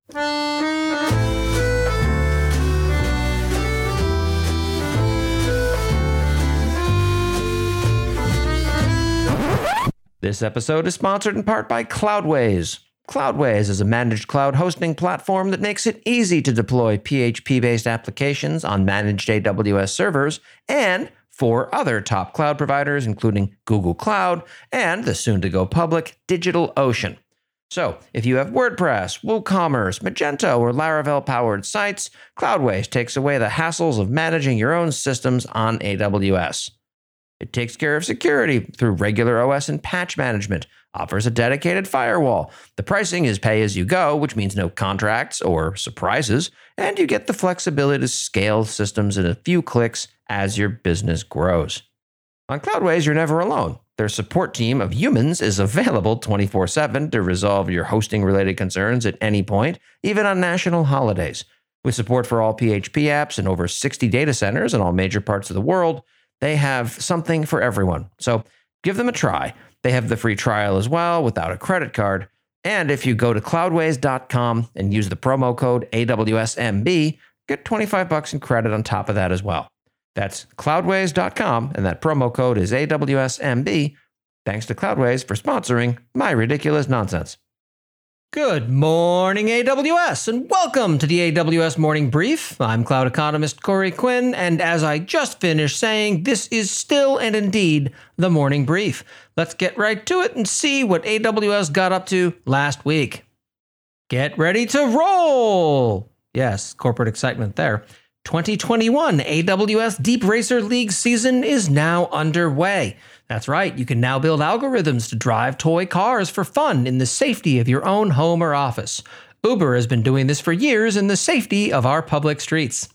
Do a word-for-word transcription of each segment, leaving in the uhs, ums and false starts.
This episode is sponsored in part by Cloudways. Cloudways is a managed cloud hosting platform that makes it easy to deploy P H P-based applications on managed A W S servers and for other top cloud providers, including Google Cloud and the soon-to-go public DigitalOcean. So, if you have WordPress, WooCommerce, Magento, or Laravel-powered sites, Cloudways takes away the hassles of managing your own systems on A W S. It takes care of security through regular O S and patch management, offers a dedicated firewall. The pricing is pay-as-you-go, which means no contracts or surprises, and you get the flexibility to scale systems in a few clicks as your business grows. On Cloudways, you're never alone. Their support team of humans is available twenty-four seven to resolve your hosting-related concerns at any point, even on national holidays. With support for all P H P apps and over sixty data centers in all major parts of the world, they have something for everyone. So give them a try. They have the free trial as well without a credit card. And if you go to cloudways dot com and use the promo code A W S M B, get twenty-five bucks in credit on top of that as well. That's cloudways dot com, and that promo code is A W S M B. Thanks to Cloudways for sponsoring My Ridiculous Nonsense. Good morning, A W S, and welcome to the A W S Morning Brief. I'm cloud economist Corey Quinn, and as I just finished saying, this is still and indeed the Morning Brief. Let's get right to it and see what A W S got up to last week. Get ready to roll! Yes, corporate excitement there. twenty twenty-one A W S Deep Racer League season is now underway. That's right, you can now build algorithms to drive toy cars for fun in the safety of your own home or office. Uber has been doing this for years in the safety of our public streets.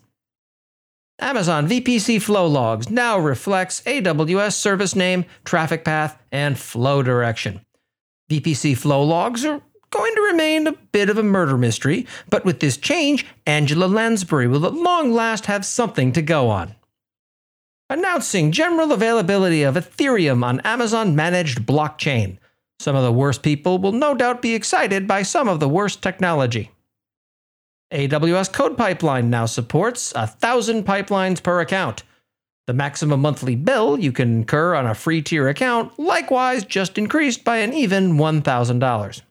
Amazon V P C flow logs now reflects A W S service name, traffic path, and flow direction. V P C flow logs are going to remain a bit of a murder mystery, but with this change, Angela Lansbury will at long last have something to go on. Announcing general availability of Ethereum on Amazon Managed Blockchain. Some of the worst people will no doubt be excited by some of the worst technology. A W S Code Pipeline now supports one thousand pipelines per account. The maximum monthly bill you can incur on a free tier account likewise just increased by an even one thousand dollars.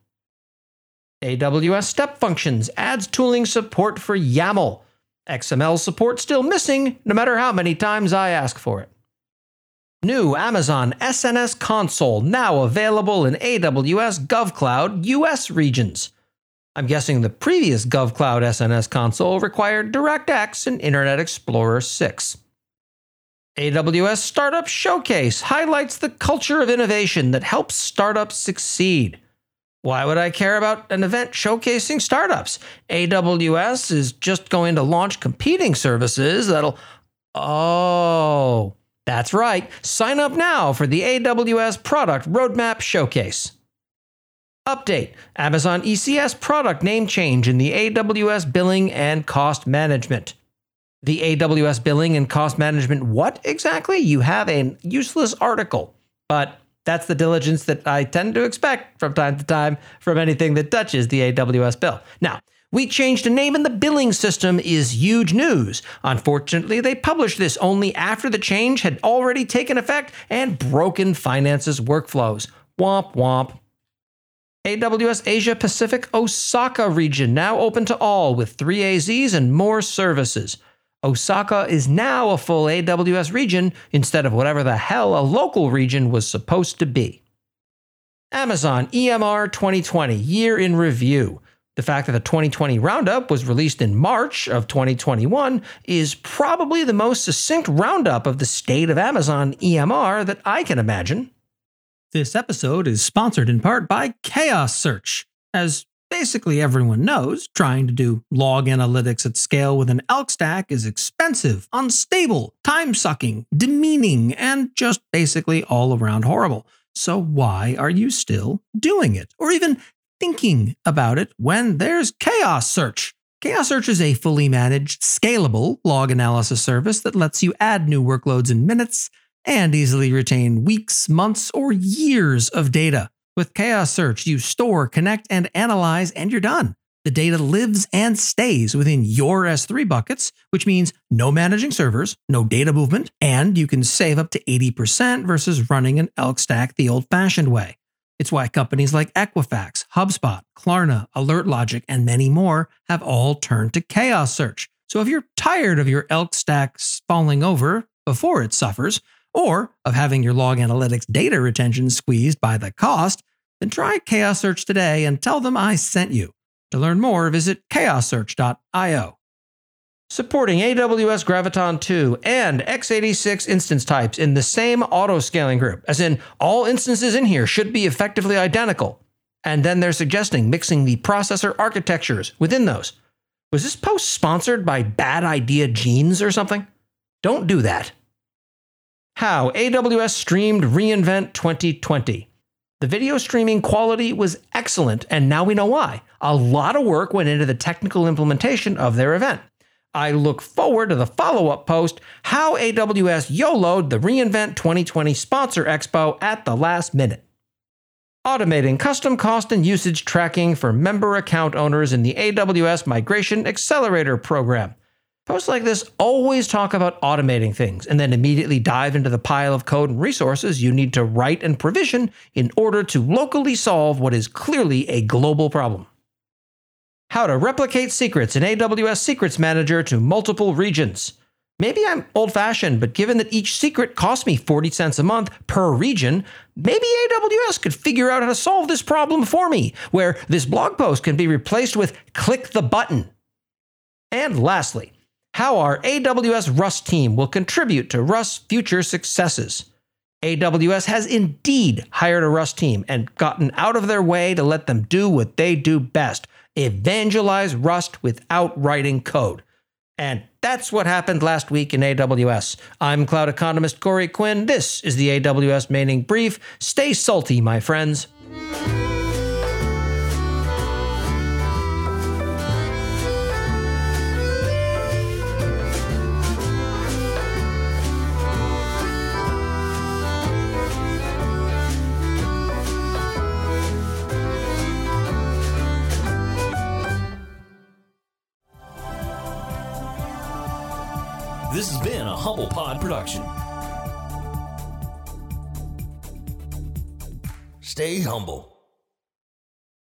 A W S Step Functions adds tooling support for YAML. X M L support still missing, no matter how many times I ask for it. New Amazon S N S Console now available in A W S GovCloud U S regions. I'm guessing the previous GovCloud S N S Console required DirectX and Internet Explorer six. A W S Startup Showcase highlights the culture of innovation that helps startups succeed. Why would I care about an event showcasing startups? A W S is just going to launch competing services that'll... Oh, that's right. Sign up now for the A W S Product Roadmap Showcase. Update: Amazon E C S product name change in the A W S Billing and Cost Management. The A W S Billing and Cost Management what exactly? You have a useless article, but... that's the diligence that I tend to expect from time to time from anything that touches the A W S bill. Now, we changed a name and the billing system is huge news. Unfortunately, they published this only after the change had already taken effect and broken finances workflows. Womp womp. A W S Asia Pacific Osaka region now open to all with three A Zs and more services. Osaka is now a full A W S region instead of whatever the hell a local region was supposed to be. Amazon E M R twenty twenty Year in Review. The fact that the twenty twenty roundup was released in March of twenty twenty-one is probably the most succinct roundup of the state of Amazon E M R that I can imagine. This episode is sponsored in part by Chaos Search. As basically everyone knows, trying to do log analytics at scale with an Elk stack is expensive, unstable, time-sucking, demeaning, and just basically all around horrible. So why are you still doing it? Or even thinking about it when there's Chaos Search? Chaos Search is a fully managed, scalable log analysis service that lets you add new workloads in minutes and easily retain weeks, months, or years of data. With Chaos Search, you store, connect, and analyze, and you're done. The data lives and stays within your S three buckets, which means no managing servers, no data movement, and you can save up to eighty percent versus running an Elk stack the old-fashioned way. It's why companies like Equifax, HubSpot, Klarna, AlertLogic, and many more have all turned to Chaos Search. So if you're tired of your Elk stack falling over before it suffers, or of having your log analytics data retention squeezed by the cost, then try Chaos Search today and tell them I sent you. To learn more, visit chaos search dot io. Supporting A W S Graviton two and x eighty-six instance types in the same auto-scaling group, as in all instances in here should be effectively identical. And then they're suggesting mixing the processor architectures within those. Was this post sponsored by Bad Idea Jeans or something? Don't do that. How A W S streamed reInvent twenty twenty. The video streaming quality was excellent, and now we know why. A lot of work went into the technical implementation of their event. I look forward to the follow-up post, How A W S YOLO'd the reInvent twenty twenty Sponsor Expo at the last minute. Automating custom cost and usage tracking for member account owners in the A W S Migration Accelerator program. Posts like this always talk about automating things and then immediately dive into the pile of code and resources you need to write and provision in order to locally solve what is clearly a global problem. How to replicate secrets in A W S Secrets Manager to multiple regions. Maybe I'm old-fashioned, but given that each secret costs me forty cents a month per region, maybe A W S could figure out how to solve this problem for me, where this blog post can be replaced with click the button. And lastly, how our A W S Rust team will contribute to Rust's future successes. A W S has indeed hired a Rust team and gotten out of their way to let them do what they do best, evangelize Rust without writing code. And that's what happened last week in A W S. I'm cloud economist Corey Quinn. This is the A W S Maining Brief. Stay salty, my friends. This has been a Humble Pod production. Stay humble.